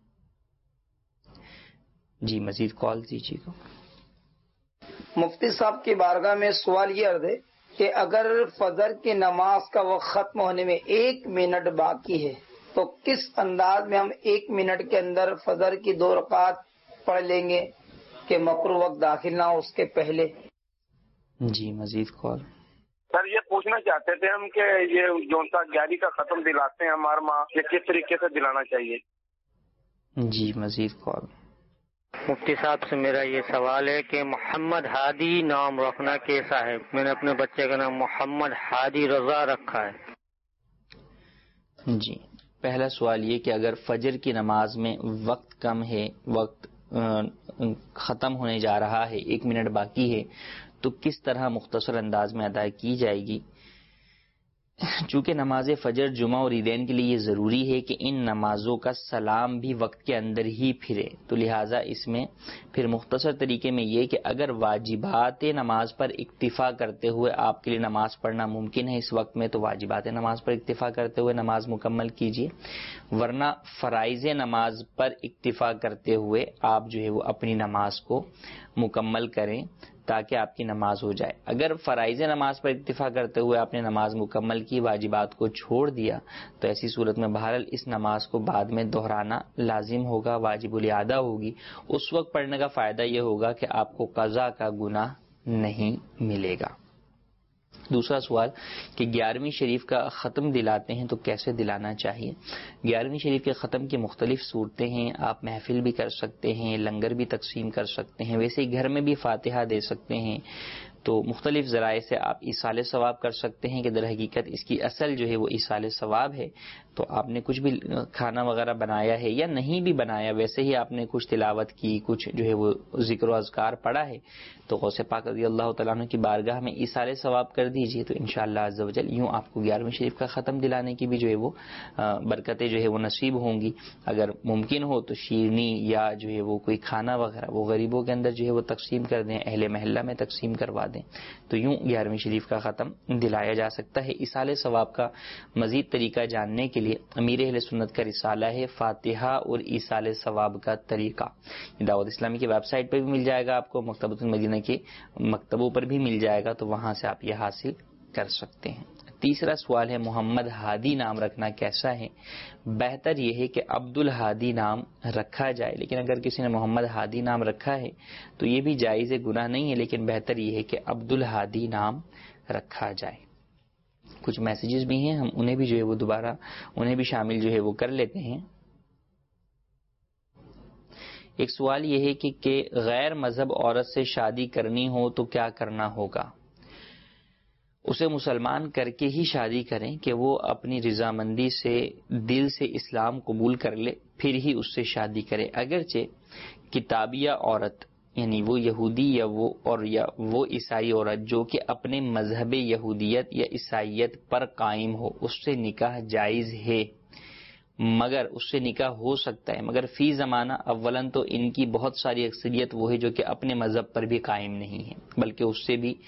جی مزید کال دیجیے گا۔ مفتی صاحب کی بارگاہ میں سوال یہ عرض ہے کہ اگر فجر کی نماز کا وقت ختم ہونے میں 1 منٹ باقی ہے تو کس انداز میں ہم 1 منٹ کے اندر فجر کی 2 رکعت پڑھ لیں گے؟ کہ مکروہ وقت داخل نہ ہو اس کے پہلے؟ جی مزید کال. سر یہ پوچھنا چاہتے تھے ہم کہ یہ جو سا 11 کا ختم دلاتے ہیں ہمارے ماں، یہ کس طریقے سے دلانا چاہیے؟ جی مزید کال. مفتی صاحب سے میرا یہ سوال ہے کہ محمد ہادی نام رکھنا کیسا ہے؟ میں نے اپنے بچے کا نام محمد ہادی رضا رکھا ہے. جی پہلا سوال یہ کہ اگر فجر کی نماز میں وقت کم ہے، وقت ختم ہونے جا رہا ہے، 1 منٹ باقی ہے، تو کس طرح مختصر انداز میں ادا کی جائے گی؟ چونکہ نماز فجر جمعہ اور عیدین کے لیے یہ ضروری ہے کہ ان نمازوں کا سلام بھی وقت کے اندر ہی پھرے، تو لہٰذا اس میں پھر مختصر طریقے میں یہ کہ اگر واجبات نماز پر اکتفا کرتے ہوئے آپ کے لیے نماز پڑھنا ممکن ہے اس وقت میں، تو واجبات نماز پر اکتفا کرتے ہوئے نماز مکمل کیجیے، ورنہ فرائض نماز پر اکتفا کرتے ہوئے آپ جو ہے وہ اپنی نماز کو مکمل کریں تاکہ آپ کی نماز ہو جائے. اگر فرائض نماز پر اکتفا کرتے ہوئے آپ نے نماز مکمل کی، واجبات کو چھوڑ دیا، تو ایسی صورت میں بہرحال اس نماز کو بعد میں دہرانا لازم ہوگا، واجب الادا ہوگی. اس وقت پڑھنے کا فائدہ یہ ہوگا کہ آپ کو قضا کا گناہ نہیں ملے گا. دوسرا سوال کہ 11ویں شریف کا ختم دلاتے ہیں تو کیسے دلانا چاہیے؟ 11ویں شریف کے ختم کی مختلف صورتیں ہیں. آپ محفل بھی کر سکتے ہیں، لنگر بھی تقسیم کر سکتے ہیں، ویسے ہی گھر میں بھی فاتحہ دے سکتے ہیں. تو مختلف ذرائع سے آپ ایصال ثواب کر سکتے ہیں کہ در حقیقت اس کی اصل جو ہے وہ ایصال ثواب ہے. تو آپ نے کچھ بھی کھانا وغیرہ بنایا ہے یا نہیں بھی بنایا، ویسے ہی آپ نے کچھ تلاوت کی، کچھ جو ہے وہ ذکر و اذکار پڑھا ہے، تو غوث پاک رضی اللہ تعالیٰ عنہ کی بارگاہ میں ایصال ثواب کر دیجیے. تو انشاءاللہ عز و جل یوں آپ کو 11ویں شریف کا ختم دلانے کی بھی جو ہے وہ برکتیں جو ہے وہ نصیب ہوں گی. اگر ممکن ہو تو شیرنی یا جو ہے وہ کوئی کھانا وغیرہ وہ غریبوں کے اندر جو ہے وہ تقسیم کر دیں، اہل محلہ میں تقسیم کروا دیں، تو یوں 11ویں شریف کا ختم دلایا جا سکتا ہے. ایصال ثواب کا مزید طریقہ جاننے کے لیے امیر اہل سنت کا رسالہ ہے فاتحہ اور ایصال ثواب کا طریقہ، دعوت اسلامی کی ویب سائٹ پہ بھی مل جائے گا، آپ کو مکتبۃ المدینہ کے مکتبوں پر بھی مل جائے گا، تو وہاں سے آپ یہ حاصل کر سکتے ہیں. تیسرا سوال ہے محمد ہادی نام رکھنا کیسا ہے؟ بہتر یہ ہے کہ عبد الہادی نام رکھا جائے، لیکن اگر کسی نے محمد ہادی نام رکھا ہے تو یہ بھی جائز گناہ نہیں ہے، لیکن بہتر یہ ہے کہ عبد الہادی نام رکھا جائے. کچھ میسیجز بھی ہیں، ہم انہیں بھی جو ہے وہ دوبارہ انہیں بھی شامل جو ہے وہ کر لیتے ہیں. ایک سوال یہ ہے کہ غیر مذہب عورت سے شادی کرنی ہو تو کیا کرنا ہوگا؟ اسے مسلمان کر کے ہی شادی کریں کہ وہ اپنی رضامندی سے دل سے اسلام قبول کر لے، پھر ہی اس سے شادی کرے. اگرچہ کتابیہ عورت یعنی وہ یہودی یا وہ عیسائی عورت جو کہ اپنے مذہب یہودیت یا عیسائیت پر قائم ہو، اس سے نکاح جائز ہے، مگر اس سے نکاح ہو سکتا ہے، مگر فی زمانہ اولاً تو ان کی بہت ساری اکثریت وہ ہے جو کہ اپنے مذہب پر بھی قائم نہیں ہے، بلکہ اس سے بھی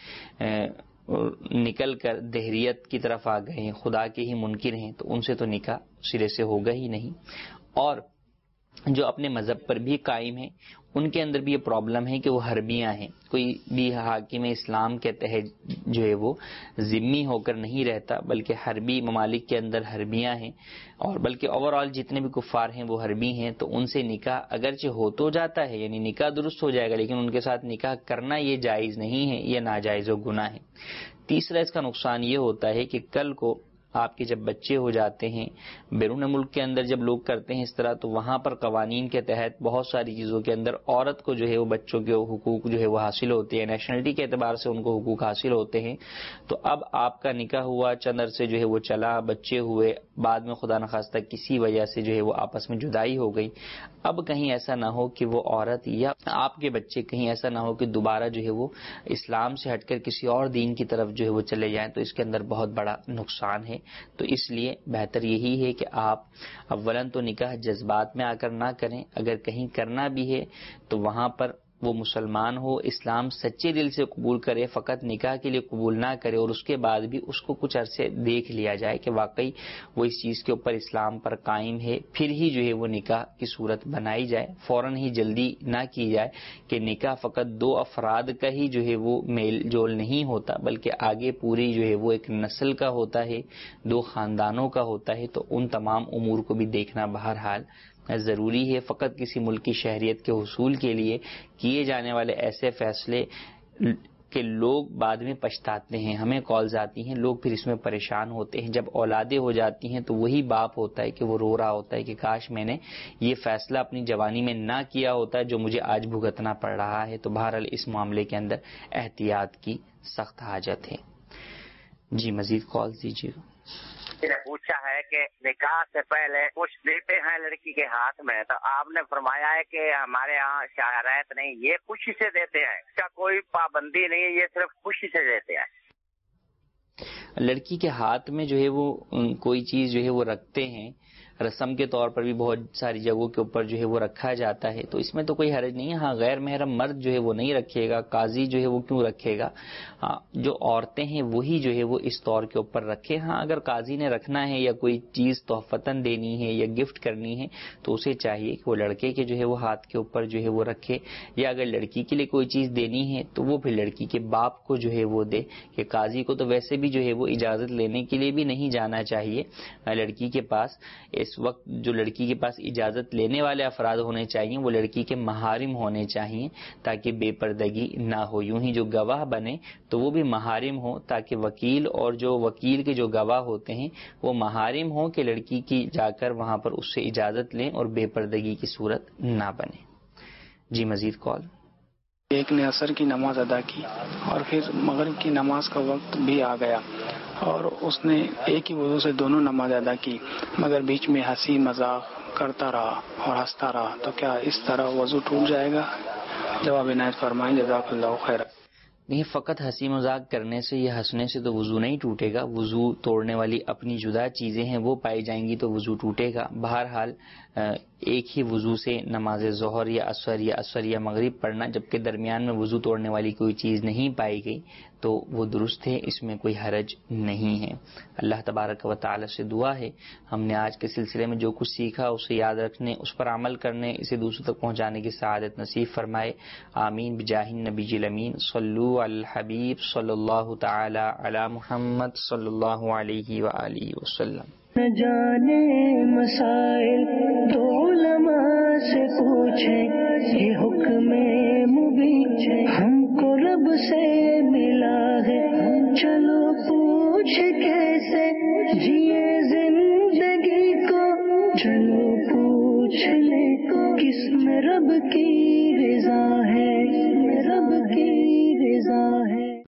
نکل کر دہریت کی طرف آ گئے ہیں، خدا کے ہی منکر ہیں، تو ان سے تو نکاح سرے سے ہوگا ہی نہیں. اور جو اپنے مذہب پر بھی قائم ہیں ان کے اندر بھی یہ پرابلم ہے کہ وہ حربیاں ہیں، کوئی بھی حاکم اسلام کے تحت جو ہے وہ ذمی ہو کر نہیں رہتا، بلکہ حربی ممالک کے اندر حربیاں ہیں، اور بلکہ اوور آل جتنے بھی کفار ہیں وہ حربی ہیں. تو ان سے نکاح اگرچہ ہو تو جاتا ہے، یعنی نکاح درست ہو جائے گا، لیکن ان کے ساتھ نکاح کرنا یہ جائز نہیں ہے، یہ ناجائز و گناہ ہے. تیسرا اس کا نقصان یہ ہوتا ہے کہ کل کو آپ کے جب بچے ہو جاتے ہیں، بیرون ملک کے اندر جب لوگ کرتے ہیں اس طرح، تو وہاں پر قوانین کے تحت بہت ساری چیزوں کے اندر عورت کو جو ہے وہ بچوں کے حقوق جو ہے وہ حاصل ہوتے ہیں، نیشنلٹی کے اعتبار سے ان کو حقوق حاصل ہوتے ہیں. تو اب آپ کا نکاح ہوا، چند عرصے جو ہے وہ چلا، بچے ہوئے، بعد میں خدا نخواستہ کسی وجہ سے جو ہے وہ آپس میں جدائی ہو گئی. اب کہیں ایسا نہ ہو کہ وہ عورت یا آپ کے بچے کہیں ایسا نہ ہو کہ دوبارہ جو ہے وہ اسلام سے ہٹ کر کسی اور دین کی طرف جو ہے وہ چلے جائیں، تو اس کے اندر بہت بڑا نقصان ہے. تو اس لیے بہتر یہی ہے کہ آپ اولاً تو نکاح جذبات میں آ کر نہ کریں، اگر کہیں کرنا بھی ہے تو وہاں پر وہ مسلمان ہو، اسلام سچے دل سے قبول کرے، فقط نکاح کے لیے قبول نہ کرے، اور اس کے بعد بھی اس کو کچھ عرصے دیکھ لیا جائے کہ واقعی وہ اس چیز کے اوپر اسلام پر قائم ہے، پھر ہی جو ہے وہ نکاح کی صورت بنائی جائے. فوراً ہی جلدی نہ کی جائے کہ نکاح فقط 2 افراد کا ہی جو ہے وہ میل جول نہیں ہوتا، بلکہ آگے پوری جو ہے وہ ایک نسل کا ہوتا ہے، 2 خاندانوں کا ہوتا ہے. تو ان تمام امور کو بھی دیکھنا بہرحال ضروری ہے فقط کسی ملک کی شہریت کے حصول کے لیے کیے جانے والے ایسے فیصلے کہ لوگ بعد میں پچھتاتے ہیں. ہمیں کالز آتی ہیں، لوگ پھر اس میں پریشان ہوتے ہیں. جب اولادیں ہو جاتی ہیں تو وہی باپ ہوتا ہے کہ وہ رو رہا ہوتا ہے کہ کاش میں نے یہ فیصلہ اپنی جوانی میں نہ کیا ہوتا جو مجھے آج بھگتنا پڑ رہا ہے. تو بہرحال اس معاملے کے اندر احتیاط کی سخت حاجت ہے. جی مزید کال دیجیے. نے پوچھا ہے کہ نکاح سے پہلے کچھ دیتے ہیں لڑکی کے ہاتھ میں، تو آپ نے فرمایا ہے کہ ہمارے یہاں شرائط نہیں، یہ خوشی سے دیتے ہیں، اس کا کوئی پابندی نہیں ہے، یہ صرف خوشی سے دیتے ہیں. لڑکی کے ہاتھ میں جو ہے وہ کوئی چیز جو ہے وہ رکھتے ہیں، رسم کے طور پر بھی بہت ساری جگہوں کے اوپر جو ہے وہ رکھا جاتا ہے، تو اس میں تو کوئی حرج نہیں ہے. ہاں غیر محرم مرد جو ہے وہ نہیں رکھے گا، قاضی جو ہے وہ کیوں رکھے گا. ہاں جو عورتیں ہیں وہی جو ہے وہ اس طور کے اوپر رکھے. ہاں اگر قاضی نے رکھنا ہے یا کوئی چیز تحفتاً دینی ہے یا گفٹ کرنی ہے تو اسے چاہیے کہ وہ لڑکے کے جو ہے وہ ہاتھ کے اوپر جو ہے وہ رکھے، یا اگر لڑکی کے لیے کوئی چیز دینی ہے تو وہ پھر لڑکی کے باپ کو جو ہے وہ دے. کہ قاضی کو تو ویسے بھی جو ہے وہ اجازت لینے کے لیے بھی نہیں جانا چاہیے لڑکی کے پاس. اس وقت جو لڑکی کے پاس اجازت لینے والے افراد ہونے چاہیے وہ لڑکی کے محارم ہونے چاہیے تاکہ بے پردگی نہ ہو. یوں ہی جو گواہ بنے تو وہ بھی محارم ہو تاکہ وکیل اور جو وکیل کے جو گواہ ہوتے ہیں وہ محارم ہوں کہ لڑکی کی جا کر وہاں پر اس سے اجازت لیں اور بے پردگی کی صورت نہ بنے. جی مزید کال. ایک نے عصر کی نماز ادا کی اور پھر مغرب کی نماز کا وقت بھی آ گیا اور اس نے ایک ہی وضو سے دونوں نماز ادا کی، مگر بیچ میں ہنسی مذاق کرتا رہا اور ہنستا رہا، تو کیا اس طرح وضو ٹوٹ جائے گا؟ جواب عنایت فرمائیں. جزاک اللہ خیر. نہیں، فقط ہنسی مذاق کرنے سے یا ہنسنے سے تو وضو نہیں ٹوٹے گا. وضو توڑنے والی اپنی جدا چیزیں ہیں، وہ پائی جائیں گی تو وضو ٹوٹے گا. بہرحال ایک ہی وضو سے نماز ظہر یا عصر یا مغرب پڑھنا جبکہ درمیان میں وضو توڑنے والی کوئی چیز نہیں پائی گئی تو وہ درست ہے، اس میں کوئی حرج نہیں ہے. اللہ تبارک و تعالی سے دعا ہے ہم نے آج کے سلسلے میں جو کچھ سیکھا اسے یاد رکھنے، اس پر عمل کرنے، اسے دوسروں تک پہنچانے کی سعادت نصیب فرمائے. آمین بجاہ النبی الامین. صلو علی الحبیب صلی اللہ تعالی علی محمد صلی اللہ علیہ وآلہ وسلم. نہ جانے مسائل تو علماء سے پوچھیں، یہ حکم مبین ہم کو رب سے ملا ہے. چلو پوچھ کیسے جیے زندگی کو، چلو پوچھ لے کس میں رب کی رضا ہے، رب کی